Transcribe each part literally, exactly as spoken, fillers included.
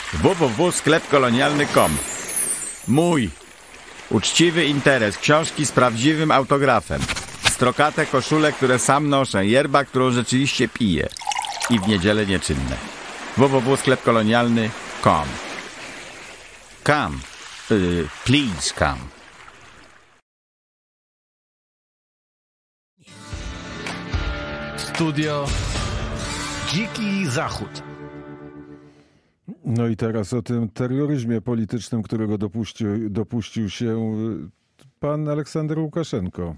w w w kropka sklep kolonialny kropka com. Mój uczciwy interes, książki z prawdziwym autografem, strokate koszule, które sam noszę, yerba, którą rzeczywiście piję i w niedzielę nieczynne. w w w kropka sklep kolonialny kropka com. Come, uh, please come. Studio Dziki Zachód. No i teraz o tym terroryzmie politycznym, którego dopuścił, dopuścił się pan Aleksander Łukaszenko.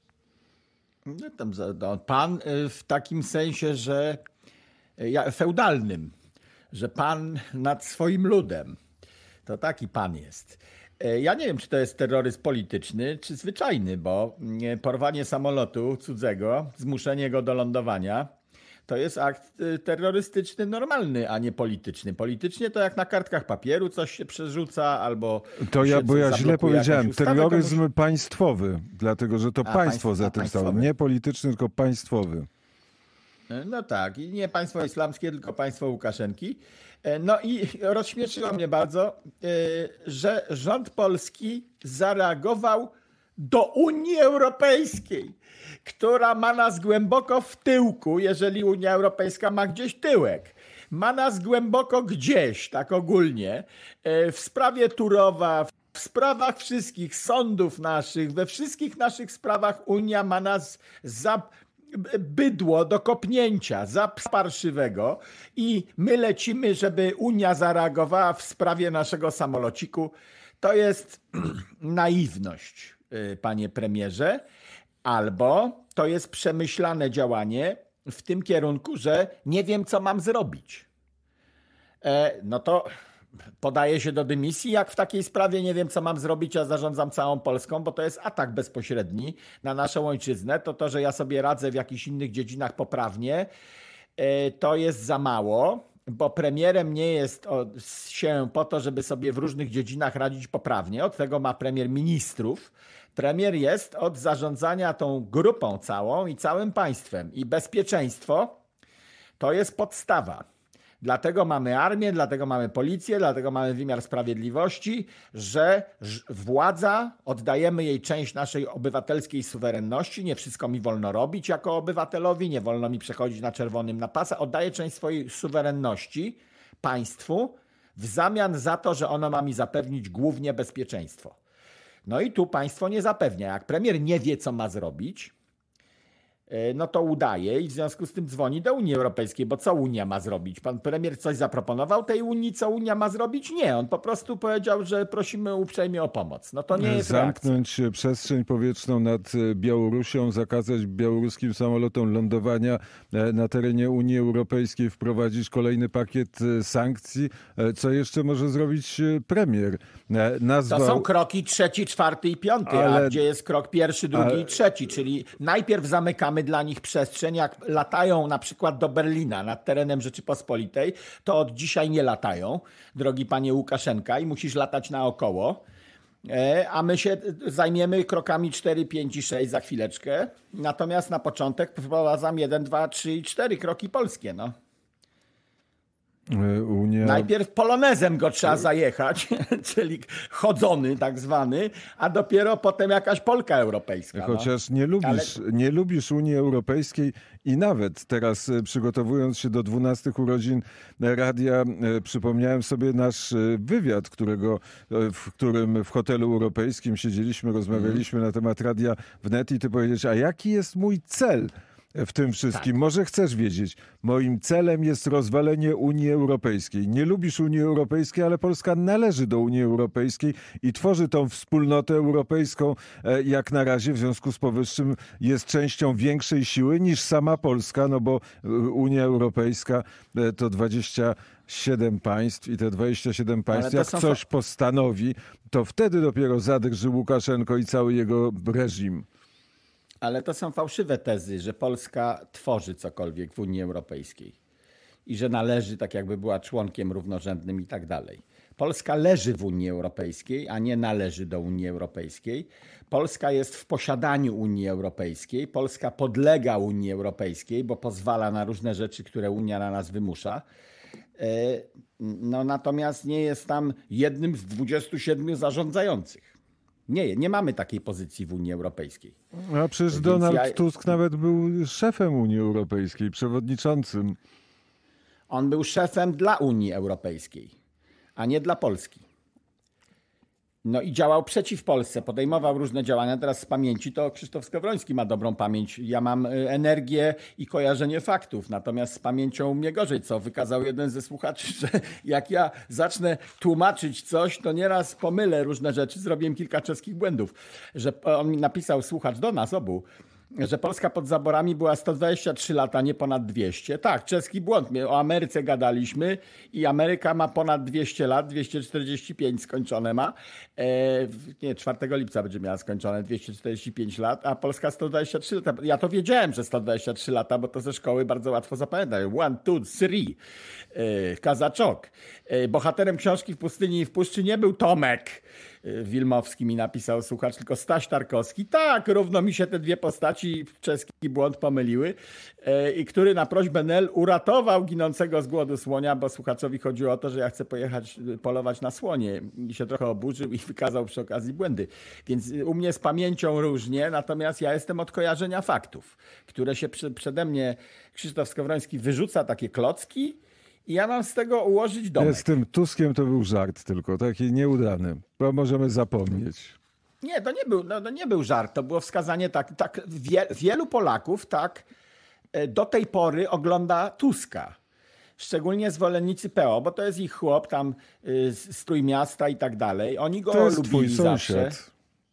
No tam, no, pan w takim sensie, że ja, feudalnym, że pan nad swoim ludem. To taki pan jest. Ja nie wiem, czy to jest terroryzm polityczny, czy zwyczajny, bo porwanie samolotu cudzego, zmuszenie go do lądowania, to jest akt terrorystyczny normalny, a nie polityczny. Politycznie to jak na kartkach papieru coś się przerzuca, albo... To ja, bo ja źle powiedziałem, terroryzm komuś... państwowy, dlatego że to a, państwo, państwo za tym stało. Nie polityczny, tylko państwowy. No tak, i nie państwo islamskie, tylko państwo Łukaszenki. No i rozśmieszyło mnie bardzo, że rząd polski zareagował do Unii Europejskiej, która ma nas głęboko w tyłku, jeżeli Unia Europejska ma gdzieś tyłek. Ma nas głęboko gdzieś, tak ogólnie, w sprawie Turowa, w sprawach wszystkich sądów naszych, we wszystkich naszych sprawach Unia ma nas za bydło do kopnięcia, za parszywego i my lecimy, żeby Unia zareagowała w sprawie naszego samolociku. To jest naiwność, panie premierze, albo to jest przemyślane działanie w tym kierunku, że nie wiem, co mam zrobić. E, no to podaję się do dymisji, jak w takiej sprawie nie wiem, co mam zrobić, a zarządzam całą Polską, bo to jest atak bezpośredni na naszą ojczyznę. To to, że ja sobie radzę w jakichś innych dziedzinach poprawnie, e, to jest za mało, bo premierem nie jest się po to, żeby sobie w różnych dziedzinach radzić poprawnie. Od tego ma premier ministrów. Premier jest od zarządzania tą grupą całą i całym państwem. I bezpieczeństwo to jest podstawa. Dlatego mamy armię, dlatego mamy policję, dlatego mamy wymiar sprawiedliwości, że władza, oddajemy jej część naszej obywatelskiej suwerenności. Nie wszystko mi wolno robić jako obywatelowi, nie wolno mi przechodzić na czerwonym na pasach. Oddaję część swojej suwerenności państwu w zamian za to, że ono ma mi zapewnić głównie bezpieczeństwo. No i tu państwo nie zapewnia. Jak premier nie wie, co ma zrobić, no to udaje i w związku z tym dzwoni do Unii Europejskiej, bo co Unia ma zrobić? Pan premier coś zaproponował tej Unii, co Unia ma zrobić? Nie, on po prostu powiedział, że prosimy uprzejmie o pomoc. No to nie jest Zamknąć reakcja. przestrzeń powietrzną nad Białorusią, zakazać białoruskim samolotom lądowania na terenie Unii Europejskiej, wprowadzić kolejny pakiet sankcji. Co jeszcze może zrobić premier? Nazwał... To są kroki trzeci, czwarty i piąty, ale... a gdzie jest krok pierwszy, drugi ale... i trzeci, czyli najpierw zamykamy dla nich przestrzeń, jak latają na przykład do Berlina nad terenem Rzeczypospolitej, to od dzisiaj nie latają, drogi panie Łukaszenka, i musisz latać naokoło, a my się zajmiemy krokami cztery, pięć i sześć za chwileczkę, natomiast na początek wprowadzam jeden, dwa, trzy i cztery kroki polskie, no. Unia... Najpierw polonezem go trzeba zajechać, czyli chodzony tak zwany, a dopiero potem jakaś Polka europejska. Chociaż no. nie lubisz, Ale... nie lubisz Unii Europejskiej i nawet teraz przygotowując się do dwunastych urodzin radia, przypomniałem sobie nasz wywiad, którego, w którym w hotelu europejskim siedzieliśmy, rozmawialiśmy mm. na temat Radia Wnet i ty powiedziałeś, a jaki jest mój cel w tym wszystkim? Tak. Może chcesz wiedzieć. Moim celem jest rozwalenie Unii Europejskiej. Nie lubisz Unii Europejskiej, ale Polska należy do Unii Europejskiej i tworzy tą wspólnotę europejską jak na razie. W związku z powyższym jest częścią większej siły niż sama Polska, no bo Unia Europejska to dwadzieścia siedem państw i te dwadzieścia siedem państw, jak coś fa- postanowi, to wtedy dopiero zadrży Łukaszenko i cały jego reżim. Ale to są fałszywe tezy, że Polska tworzy cokolwiek w Unii Europejskiej i że należy, tak jakby była członkiem równorzędnym i tak dalej. Polska leży w Unii Europejskiej, a nie należy do Unii Europejskiej. Polska jest w posiadaniu Unii Europejskiej. Polska podlega Unii Europejskiej, bo pozwala na różne rzeczy, które Unia na nas wymusza. No, natomiast nie jest tam jednym z dwudziestu siedmiu zarządzających. Nie, nie mamy takiej pozycji w Unii Europejskiej. A przecież Więc Donald ja... Tusk nawet był szefem Unii Europejskiej, przewodniczącym. On był szefem dla Unii Europejskiej, a nie dla Polski. No i działał przeciw Polsce, podejmował różne działania. Teraz z pamięci to Krzysztof Skowroński ma dobrą pamięć. Ja mam energię i kojarzenie faktów, natomiast z pamięcią mnie gorzej, co wykazał jeden ze słuchaczy, że jak ja zacznę tłumaczyć coś, to nieraz pomylę różne rzeczy. Zrobiłem kilka czeskich błędów. Że on mi napisał, słuchacz do nas obu, że Polska pod zaborami była sto dwadzieścia trzy lata, nie ponad dwieście. Tak, czeski błąd. My o Ameryce gadaliśmy i Ameryka ma ponad dwieście lat, dwieście czterdzieści pięć skończone ma. E, nie, czwartego lipca będzie miała skończone dwieście czterdzieści pięć lat, a Polska sto dwadzieścia trzy lata. Ja to wiedziałem, że sto dwadzieścia trzy lata, bo to ze szkoły bardzo łatwo zapamiętać. One, two, three. E, Kazaczok. E, bohaterem książki W pustyni i w puszczy nie był Tomek Wilmowski, mi napisał słuchacz, tylko Staś Tarkowski. Tak, równo mi się te dwie postaci w czeski błąd pomyliły. I który na prośbę Nel uratował ginącego z głodu słonia, bo słuchaczowi chodziło o to, że ja chcę pojechać polować na słonie. I się trochę oburzył i wykazał przy okazji błędy. Więc u mnie z pamięcią różnie, natomiast ja jestem od kojarzenia faktów, które się przede mnie Krzysztof Skowroński wyrzuca takie klocki, i ja mam z tego ułożyć domek. Z tym Tuskiem to był żart tylko, taki nieudany, bo możemy zapomnieć. Nie, to nie był, no, to nie był żart, to było wskazanie tak, tak wie, wielu Polaków tak do tej pory ogląda Tuska. Szczególnie zwolennicy P O, bo to jest ich chłop, tam y, z Trójmiasta i tak dalej. Oni go to jest lubili twój zawsze. Sąsiad.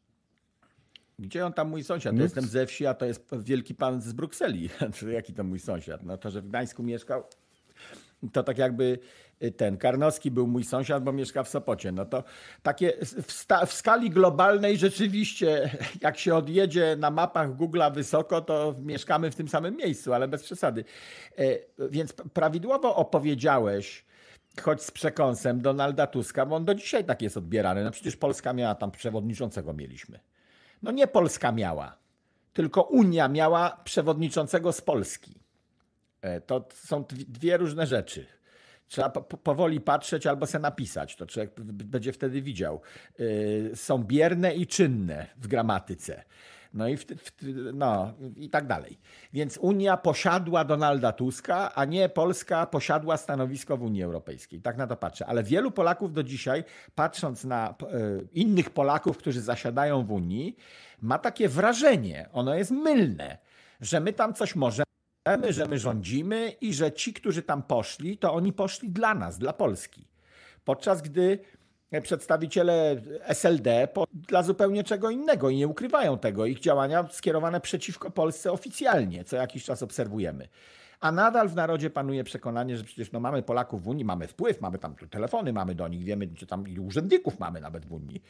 Gdzie on tam mój sąsiad? To no. Jestem ze wsi, a to jest wielki pan z Brukseli. Jaki to mój sąsiad? No to, że w Gdańsku mieszkał, to tak jakby ten Karnowski był mój sąsiad, bo mieszka w Sopocie. No to takie w, sta, w skali globalnej rzeczywiście, jak się odjedzie na mapach Google'a wysoko, to mieszkamy w tym samym miejscu, ale bez przesady. Więc prawidłowo opowiedziałeś, choć z przekąsem, Donalda Tuska, bo on do dzisiaj tak jest odbierany. No przecież Polska miała, tam przewodniczącego mieliśmy. No nie Polska miała, tylko Unia miała przewodniczącego z Polski. To są dwie różne rzeczy. Trzeba powoli patrzeć albo se napisać. To człowiek będzie wtedy widział. Są bierne i czynne w gramatyce. No i, w, w, no i tak dalej. Więc Unia posiadła Donalda Tuska, a nie Polska posiadła stanowisko w Unii Europejskiej. Tak na to patrzę. Ale wielu Polaków do dzisiaj, patrząc na innych Polaków, którzy zasiadają w Unii, ma takie wrażenie, ono jest mylne, że my tam coś możemy, że my rządzimy i że ci, którzy tam poszli, to oni poszli dla nas, dla Polski. Podczas gdy przedstawiciele S L D po, dla zupełnie czego innego i nie ukrywają tego. Ich działania skierowane przeciwko Polsce oficjalnie, co jakiś czas obserwujemy. A nadal w narodzie panuje przekonanie, że przecież no mamy Polaków w Unii, mamy wpływ, mamy tam telefony, mamy do nich, wiemy, że tam i urzędników mamy nawet w Unii.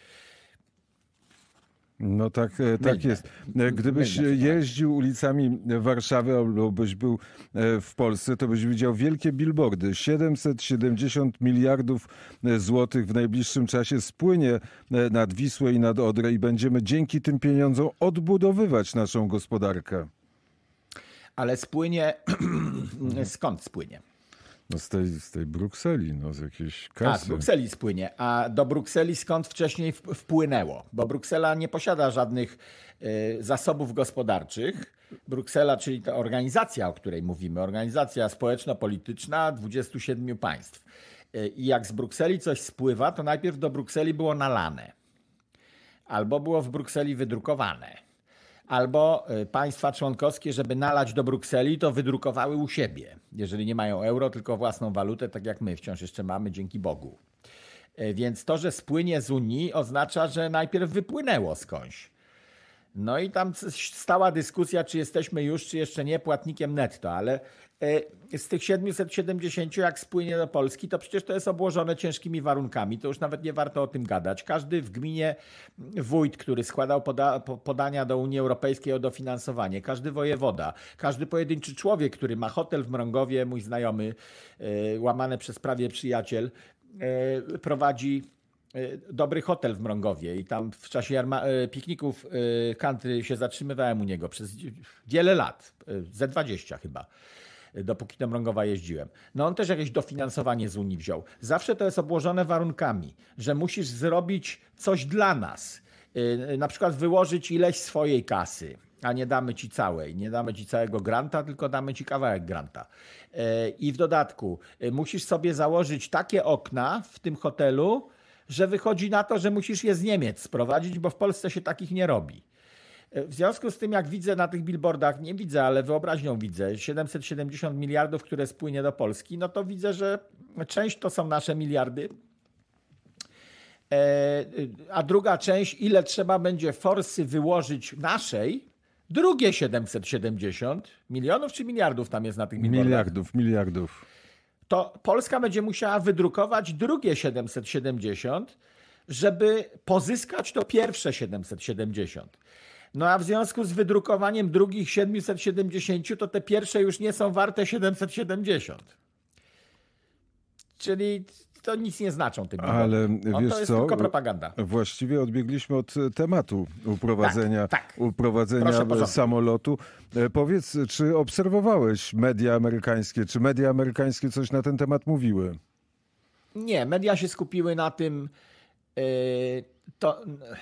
No tak, tak jest. Gdybyś jeździł ulicami Warszawy albo byś był w Polsce, to byś widział wielkie billboardy. siedemset siedemdziesiąt miliardów złotych w najbliższym czasie spłynie nad Wisłę i nad Odrę i będziemy dzięki tym pieniądzom odbudowywać naszą gospodarkę. Ale spłynie... Skąd spłynie? No z tej, z tej Brukseli, no z jakiejś kasy. A, z Brukseli spłynie. A do Brukseli skąd wcześniej wpłynęło? Bo Bruksela nie posiada żadnych y, zasobów gospodarczych. Bruksela, czyli ta organizacja, o której mówimy, organizacja społeczno-polityczna dwudziestu siedmiu państw. Y, I jak z Brukseli coś spływa, to najpierw do Brukseli było nalane. Albo było w Brukseli wydrukowane. Albo państwa członkowskie, żeby nalać do Brukseli, to wydrukowały u siebie. Jeżeli nie mają euro, tylko własną walutę, tak jak my wciąż jeszcze mamy, dzięki Bogu. Więc to, że spłynie z Unii, oznacza, że najpierw wypłynęło skądś. No i tam stała dyskusja, czy jesteśmy już, czy jeszcze nie płatnikiem netto, ale z tych siedemset siedemdziesiąt, jak spłynie do Polski, to przecież to jest obłożone ciężkimi warunkami. To już nawet nie warto o tym gadać. Każdy w gminie wójt, który składał poda podania do Unii Europejskiej o dofinansowanie, każdy wojewoda, każdy pojedynczy człowiek, który ma hotel w Mrągowie, mój znajomy, łamane przez prawie przyjaciel, prowadzi dobry hotel w Mrągowie i tam w czasie pikników country się zatrzymywałem u niego przez wiele lat, ze dwadzieścia chyba. dopóki do Mrągowa jeździłem. No on też jakieś dofinansowanie z Unii wziął. Zawsze to jest obłożone warunkami, że musisz zrobić coś dla nas. Na przykład wyłożyć ileś swojej kasy, a nie damy ci całej. Nie damy ci całego granta, tylko damy ci kawałek granta. I w dodatku musisz sobie założyć takie okna w tym hotelu, że wychodzi na to, że musisz je z Niemiec sprowadzić, bo w Polsce się takich nie robi. W związku z tym, jak widzę na tych billboardach, nie widzę, ale wyobraźnią widzę, siedemset siedemdziesiąt miliardów, które spłynie do Polski, no to widzę, że część to są nasze miliardy, a druga część, ile trzeba będzie forsy wyłożyć naszej, drugie siedemset siedemdziesiąt milionów czy miliardów tam jest na tych billboardach? Miliardów, miliardów. To Polska będzie musiała wydrukować drugie siedemset siedemdziesiąt, żeby pozyskać to pierwsze siedemset siedemdziesiąt. No a w związku z wydrukowaniem drugich siedemset siedemdziesiąt, to te pierwsze już nie są warte siedemset siedemdziesiąt. Czyli to nic nie znaczą tym. Ale On wiesz to jest co? tylko propaganda. Właściwie odbiegliśmy od tematu uprowadzenia, tak, tak. uprowadzenia samolotu. Powiedz, czy obserwowałeś media amerykańskie? Czy media amerykańskie coś na ten temat mówiły? Nie, media się skupiły na tym, yy, to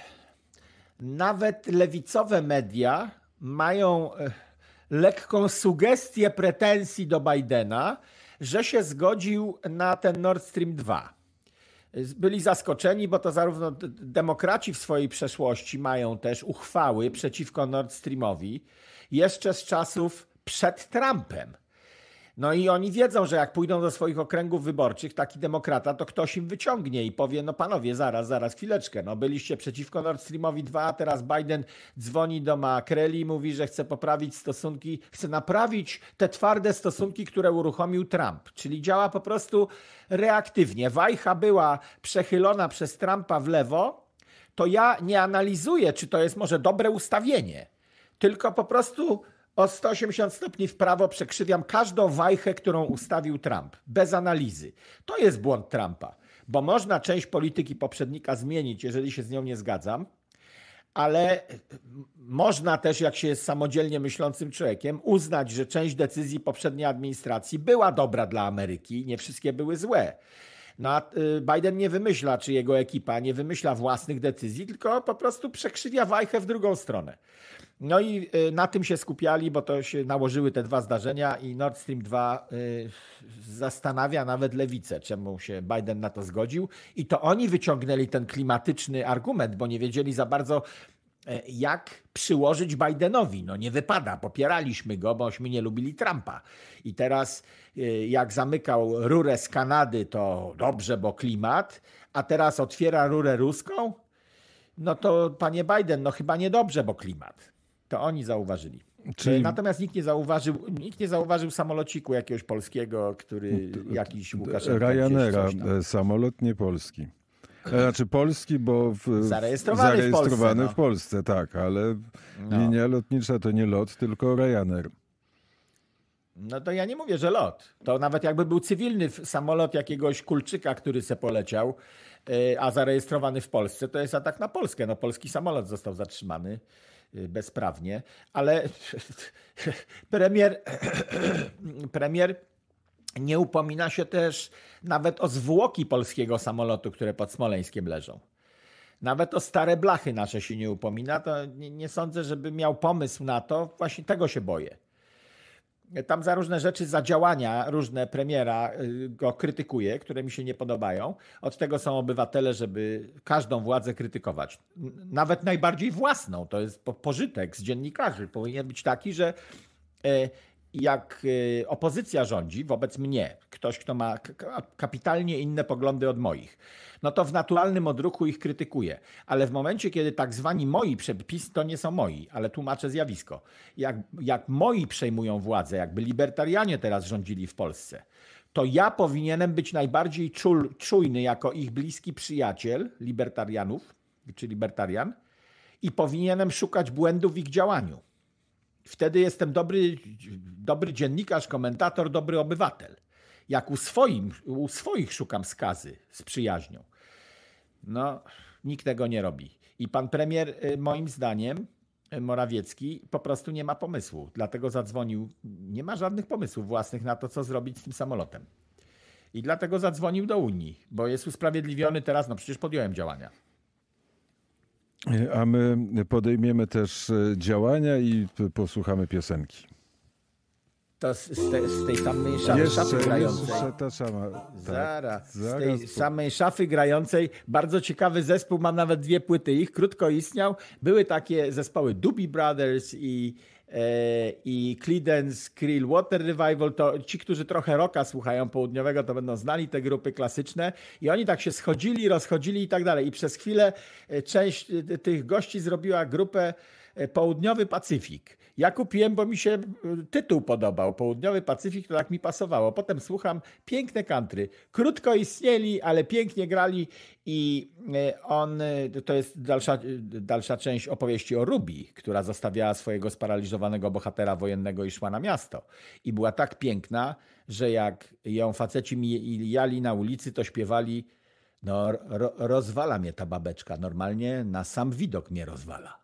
nawet lewicowe media mają lekką sugestię pretensji do Bidena, że się zgodził na ten Nord Stream dwa. Byli zaskoczeni, bo to zarówno demokraci w swojej przeszłości mają też uchwały przeciwko Nord Streamowi jeszcze z czasów przed Trumpem. No i oni wiedzą, że jak pójdą do swoich okręgów wyborczych, taki demokrata, to ktoś im wyciągnie i powie, no panowie, zaraz, zaraz, chwileczkę, no byliście przeciwko Nord Streamowi dwa, a teraz Biden dzwoni do Macrelli i mówi, że chce poprawić stosunki, chce naprawić te twarde stosunki, które uruchomił Trump, czyli działa po prostu reaktywnie. Wajcha była przechylona przez Trumpa w lewo, to ja nie analizuję, czy to jest może dobre ustawienie, tylko po prostu o sto osiemdziesiąt stopni w prawo przekrzywiam każdą wajchę, którą ustawił Trump, bez analizy. To jest błąd Trumpa, bo można część polityki poprzednika zmienić, jeżeli się z nią nie zgadzam, ale można też, jak się jest samodzielnie myślącym człowiekiem, uznać, że część decyzji poprzedniej administracji była dobra dla Ameryki, nie wszystkie były złe. No a Biden nie wymyśla, czy jego ekipa nie wymyśla własnych decyzji, tylko po prostu przekrzywia wajchę w drugą stronę. No i na tym się skupiali, bo to się nałożyły te dwa zdarzenia i Nord Stream dwa zastanawia nawet lewicę, czemu się Biden na to zgodził. I to oni wyciągnęli ten klimatyczny argument, bo nie wiedzieli za bardzo, jak przyłożyć Bidenowi. No nie wypada, popieraliśmy go, bośmy nie lubili Trumpa. I teraz jak zamykał rurę z Kanady, to dobrze, bo klimat, a teraz otwiera rurę ruską, no to panie Biden, no chyba niedobrze, bo klimat. To oni zauważyli. Czyli... Natomiast nikt nie zauważył, nikt nie zauważył samolociku jakiegoś polskiego, który jakiś Łukaszenka... Ryanaira, samolot nie polski. Znaczy polski, bo w, zarejestrowany, zarejestrowany w, Polsce, no. w Polsce, tak, ale no. linia lotnicza to nie lot, tylko Ryanair. No to ja nie mówię, że lot. To nawet jakby był cywilny samolot jakiegoś Kulczyka, który se poleciał, a zarejestrowany w Polsce, to jest atak na Polskę. No polski samolot został zatrzymany bezprawnie, ale premier, premier nie upomina się też nawet o zwłoki polskiego samolotu, które pod Smoleńskiem leżą. Nawet o stare blachy nasze się nie upomina. To nie, nie sądzę, żeby miał pomysł na to. Właśnie tego się boję. Tam za różne rzeczy, za działania różne premiera go krytykuje, które mi się nie podobają. Od tego są obywatele, żeby każdą władzę krytykować. Nawet najbardziej własną. To jest pożytek z dziennikarzy. Powinien być taki, że jak opozycja rządzi wobec mnie, ktoś, kto ma kapitalnie inne poglądy od moich, no to w naturalnym odruchu ich krytykuję. Ale w momencie, kiedy tak zwani moi przepisy, to nie są moi, ale tłumaczę zjawisko. Jak, jak moi przejmują władzę, jakby libertarianie teraz rządzili w Polsce, to ja powinienem być najbardziej czul, czujny jako ich bliski przyjaciel libertarianów, czy libertarian, i powinienem szukać błędów w ich działaniu. Wtedy jestem dobry, dobry dziennikarz, komentator, dobry obywatel. Jak u, swoim, u swoich szukam skazy z przyjaźnią. No, nikt tego nie robi. I pan premier, moim zdaniem, Morawiecki po prostu nie ma pomysłu. Dlatego zadzwonił. Nie ma żadnych pomysłów własnych na to, co zrobić z tym samolotem. I dlatego zadzwonił do Unii, bo jest usprawiedliwiony teraz, no przecież podjąłem działania. A my podejmiemy też działania i posłuchamy piosenki. To z, z, te, z tej samej szafy, Jeszcze, szafy grającej. jeszcze ta sama. Tak, Zaraz, z zaraz, tej bo- samej szafy grającej. Bardzo ciekawy zespół, mam nawet dwie płyty ich, krótko istniał. Były takie zespoły Doobie Brothers i, e, i Creedence Clearwater Revival. To ci, którzy trochę rocka słuchają południowego, to będą znali te grupy klasyczne. I oni tak się schodzili, rozchodzili i tak dalej. I przez chwilę e, część e, tych gości zrobiła grupę e, Południowy Pacyfik. Ja kupiłem, bo mi się tytuł podobał. Południowy Pacyfik, to tak mi pasowało. Potem słucham, piękne country. Krótko istnieli, ale pięknie grali i on, to jest dalsza, dalsza część opowieści o Ruby, która zostawiała swojego sparaliżowanego bohatera wojennego i szła na miasto. I była tak piękna, że jak ją faceci mijali na ulicy, to śpiewali: no ro, rozwala mnie ta babeczka, normalnie na sam widok mnie rozwala.